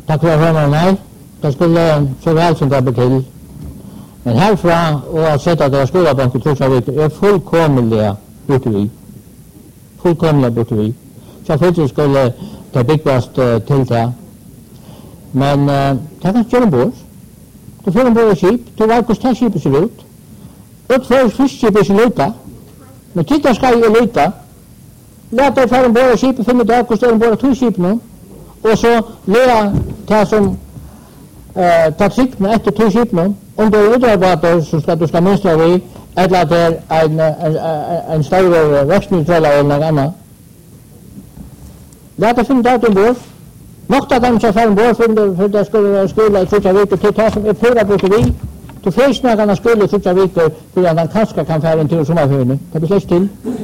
Takk for at nei, det skulle så vel som det blir til. Men herfra, og sett at det er skolebank i Torshavik, er fullkomlig borte vi. Fullkomlig borte vi. Selvfølgelig skulle det bygges til det. Men det kan ikke gjøre en båt. Du får en båt og skip, du vet hvordan det skipet ser ut. Utføres fiskeskipet ikke lite. Men titta skal jo lite. Lät deg for en båt og skipet finne det hvordan det er en båt og to skip nå. Og så lære det som ta tryggene etter to skip nå. Om det er udrabater som du skal mønstre vi, eller at det er en større vekstmiddeltroller eller noe annet. Lät deg finne det en båt. Nok at de skal få en båt for det skulle være skole i Torshavik til det som er pura borte vi. Du får snakke skole i Torshavik for at han kanskje kan få en tur sommerferien. Det blir slett til.